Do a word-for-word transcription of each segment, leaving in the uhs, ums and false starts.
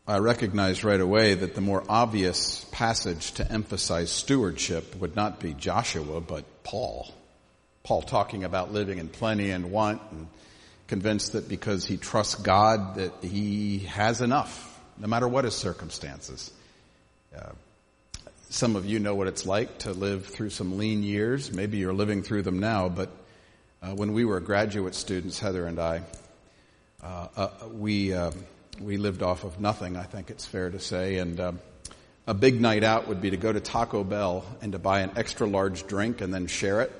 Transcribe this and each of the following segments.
I recognized right away that the more obvious passage to emphasize stewardship would not be Joshua, but Paul. Paul talking about living in plenty and want, and convinced that because he trusts God that he has enough, no matter what his circumstances. Uh, some of you know what it's like to live through some lean years. Maybe you're living through them now, but uh, when we were graduate students, Heather and I, uh, uh, we... Uh, We lived off of nothing, I think it's fair to say, and um, a big night out would be to go to Taco Bell and to buy an extra large drink and then share it,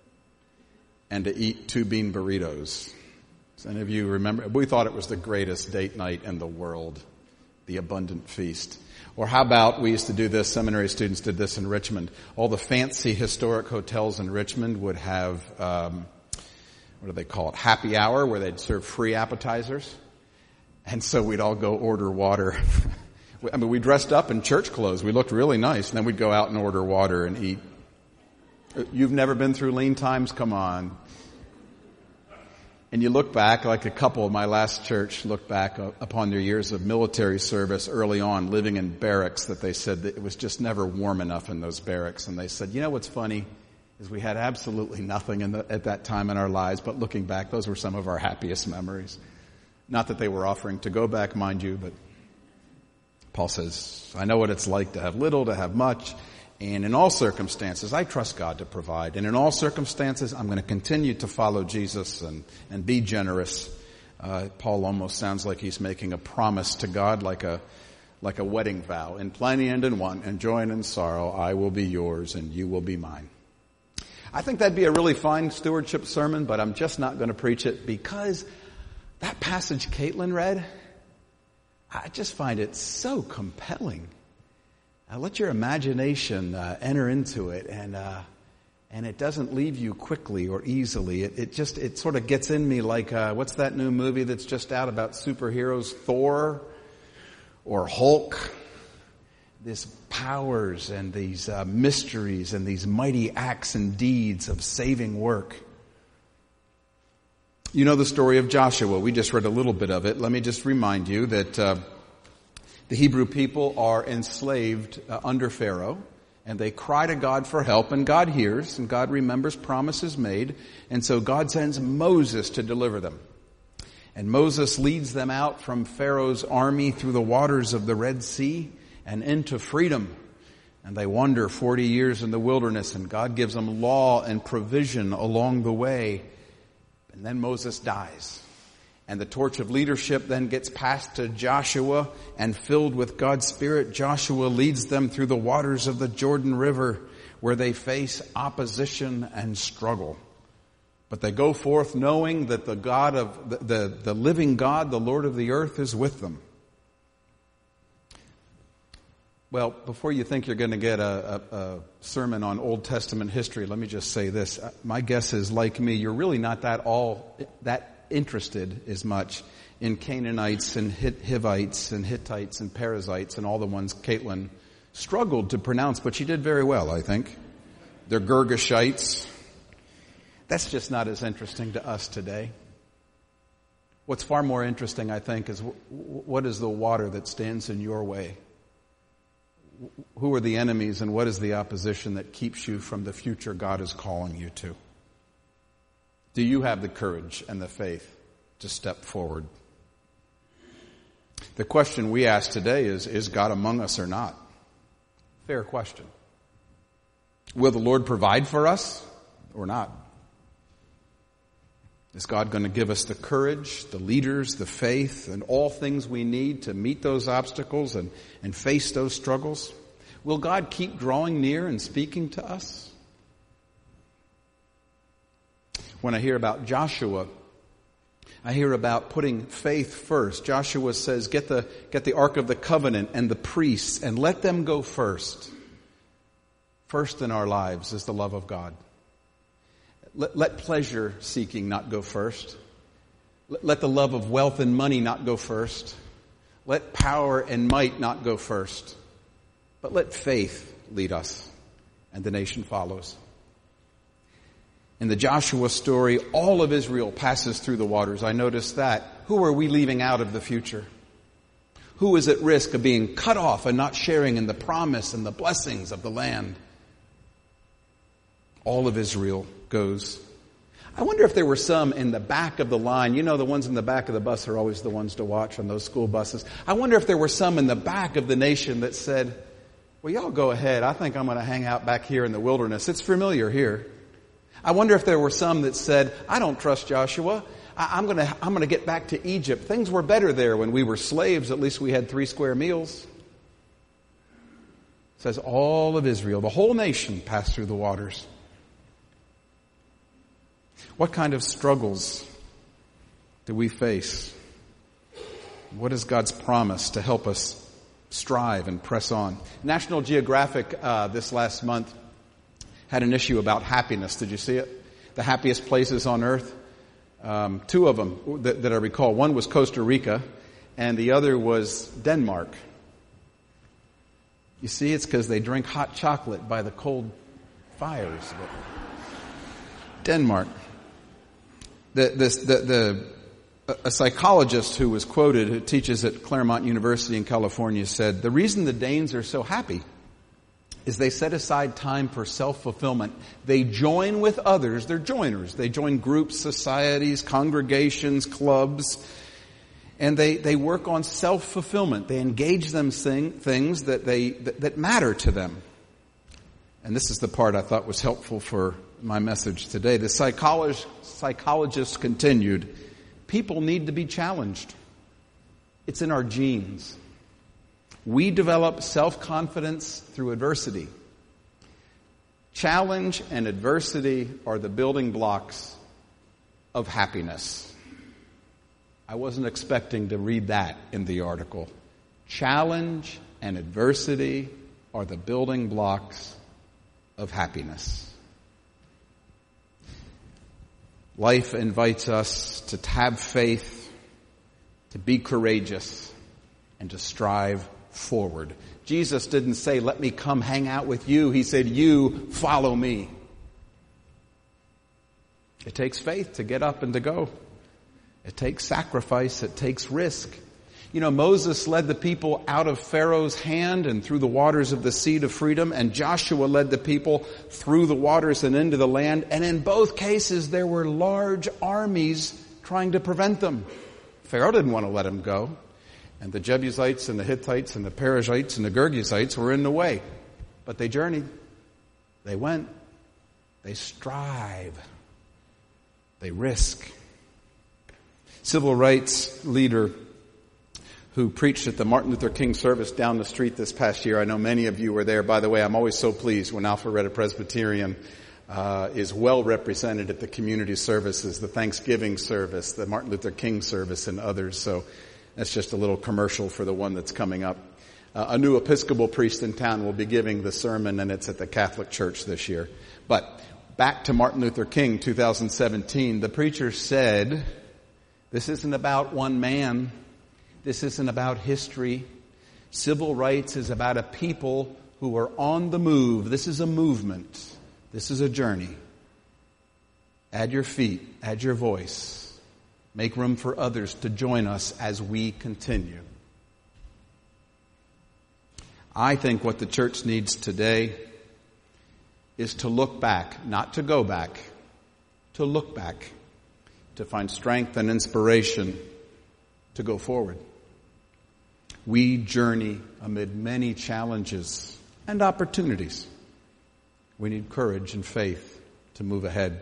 and to eat two bean burritos. Does any of you remember? We thought it was the greatest date night in the world, the abundant feast. Or how about, we used to do this, seminary students did this in Richmond. All the fancy historic hotels in Richmond would have, um, what do they call it, happy hour, where they'd serve free appetizers. And so we'd all go order water. I mean, we dressed up in church clothes. We looked really nice. And then we'd go out and order water and eat. You've never been through lean times? Come on. And you look back, like a couple of my last church looked back upon their years of military service early on, living in barracks, that they said that it was just never warm enough in those barracks. And they said, you know what's funny is we had absolutely nothing in the, at that time in our lives, but looking back, those were some of our happiest memories. Not that they were offering to go back, mind you, but Paul says, I know what it's like to have little, to have much, and in all circumstances, I trust God to provide. And in all circumstances, I'm going to continue to follow Jesus and, and be generous. Uh, Paul almost sounds like he's making a promise to God, like a, like a wedding vow. In plenty and in want, in joy and in sorrow, I will be yours and you will be mine. I think that'd be a really fine stewardship sermon, but I'm just not going to preach it because that passage Caitlin read, I just find it so compelling. Uh, let your imagination uh, enter into it, and uh, and it doesn't leave you quickly or easily. It, it just it sort of gets in me like uh, what's that new movie that's just out about superheroes, Thor or Hulk? These powers and these uh, mysteries and these mighty acts and deeds of saving work. You know the story of Joshua. We just read a little bit of it. Let me just remind you that uh, the Hebrew people are enslaved uh, under Pharaoh, and they cry to God for help, and God hears, and God remembers promises made, and so God sends Moses to deliver them. And Moses leads them out from Pharaoh's army through the waters of the Red Sea and into freedom. And they wander forty years in the wilderness, and God gives them law and provision along the way. And then Moses dies. And the torch of leadership then gets passed to Joshua, and filled with God's Spirit, Joshua leads them through the waters of the Jordan River, where they face opposition and struggle. But they go forth knowing that the God of, the, the, the living God, the Lord of the earth, is with them. Well, before you think you're going to get a, a, a sermon on Old Testament history, let me just say this. My guess is, like me, you're really not that all that interested as much in Canaanites and Hivites and Hittites and Perizzites and all the ones Caitlin struggled to pronounce, but she did very well, I think. They're Girgashites. That's just not as interesting to us today. What's far more interesting, I think, is what is the water that stands in your way? Who are the enemies, and what is the opposition that keeps you from the future God is calling you to? Do you have the courage and the faith to step forward? The question we ask today is, is God among us or not? Fair question. Will the Lord provide for us or not? Is God going to give us the courage, the leaders, the faith, and all things we need to meet those obstacles and, and face those struggles? Will God keep drawing near and speaking to us? When I hear about Joshua, I hear about putting faith first. Joshua says, get the, get the Ark of the Covenant and the priests and let them go first. First in our lives is the love of God. Let, let pleasure seeking not go first. Let, let the love of wealth and money not go first. Let power and might not go first. But let faith lead us, and the nation follows. In the Joshua story, all of Israel passes through the waters. I noticed that. Who are we leaving out of the future? Who is at risk of being cut off and not sharing in the promise and the blessings of the land? All of Israel goes. I wonder if there were some in the back of the line. You know, the ones in the back of the bus are always the ones to watch on those school buses. I wonder if there were some in the back of the nation that said, well, y'all go ahead. I think I'm going to hang out back here in the wilderness. It's familiar here. I wonder if there were some that said, I don't trust Joshua. I, I'm going to, I'm going to get back to Egypt. Things were better there when we were slaves. At least we had three square meals. It says all of Israel, the whole nation, passed through the waters. What kind of struggles do we face? What is God's promise to help us strive and press on? National Geographic uh, this last month had an issue about happiness. Did you see it? The happiest places on earth. Um, two of them that, that I recall. One was Costa Rica, and the other was Denmark. You see, it's because they drink hot chocolate by the cold fires. Denmark. The, this, the, the, a psychologist who was quoted, who teaches at Claremont University in California, said, the reason the Danes are so happy is they set aside time for self-fulfillment. They join with others. They're joiners. They join groups, societies, congregations, clubs, and they, they work on self-fulfillment. They engage them sing, things that, they, that, that matter to them. And this is the part I thought was helpful for my message today. The psychologist, psychologist continued, people need to be challenged. It's in our genes. We develop self-confidence through adversity. Challenge and adversity are the building blocks of happiness. I wasn't expecting to read that in the article. Challenge and adversity are the building blocks of happiness. Life invites us to have faith, to be courageous, and to strive forward. Jesus didn't say, let me come hang out with you. He said, you follow me. It takes faith to get up and to go. It takes sacrifice. It takes risk. You know, Moses led the people out of Pharaoh's hand and through the waters of the sea to freedom, and Joshua led the people through the waters and into the land. And in both cases, there were large armies trying to prevent them. Pharaoh didn't want to let them go. And the Jebusites and the Hittites and the Perizzites and the Girgashites were in the way. But they journeyed. They went. They strive. They risk. Civil rights leader who preached at the Martin Luther King service down the street this past year. I know many of you were there. By the way, I'm always so pleased when Alpharetta Presbyterian uh, is well represented at the community services, the Thanksgiving service, the Martin Luther King service, and others. So that's just a little commercial for the one that's coming up. Uh, a new Episcopal priest in town will be giving the sermon, and it's at the Catholic Church this year. But back to Martin Luther King, two thousand seventeen, the preacher said, this isn't about one man. This isn't about history. Civil rights is about a people who are on the move. This is a movement. This is a journey. Add your feet. Add your voice. Make room for others to join us as we continue. I think what the church needs today is to look back, not to go back, to look back, to find strength and inspiration to go forward. We journey amid many challenges and opportunities. We need courage and faith to move ahead.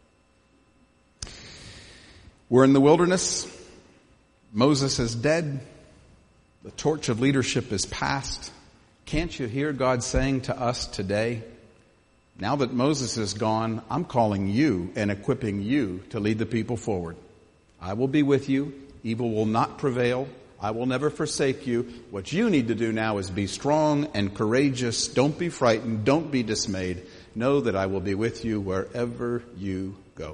We're in the wilderness. Moses is dead. The torch of leadership is passed. Can't you hear God saying to us today, now that Moses is gone, I'm calling you and equipping you to lead the people forward. I will be with you. Evil will not prevail. I will never forsake you. What you need to do now is be strong and courageous. Don't be frightened. Don't be dismayed. Know that I will be with you wherever you go.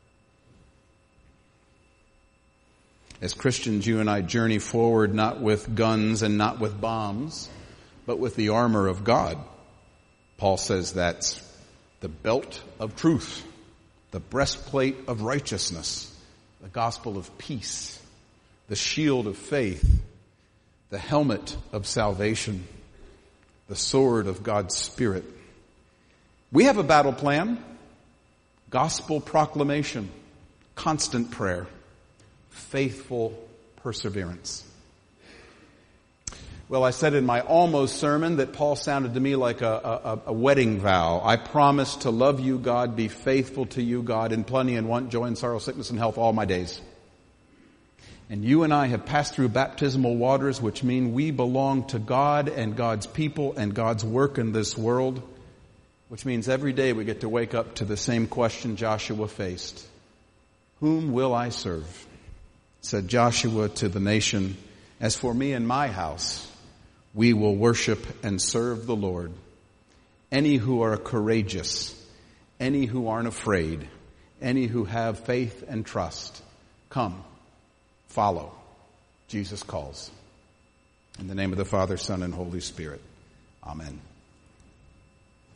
As Christians, you and I journey forward not with guns and not with bombs, but with the armor of God. Paul says that's the belt of truth, the breastplate of righteousness, the gospel of peace, the shield of faith, the helmet of salvation, the sword of God's Spirit. We have a battle plan: gospel proclamation, constant prayer, faithful perseverance. Well, I said in my almost sermon that Paul sounded to me like a, a, a wedding vow. I promise to love you, God, be faithful to you, God, in plenty and want, joy and sorrow, sickness and health all my days. And you and I have passed through baptismal waters, which mean we belong to God and God's people and God's work in this world, which means every day we get to wake up to the same question Joshua faced. Whom will I serve? Said Joshua to the nation, as for me and my house, we will worship and serve the Lord. Any who are courageous, any who aren't afraid, any who have faith and trust, come, follow. Jesus calls. In the name of the Father, Son, and Holy Spirit. Amen.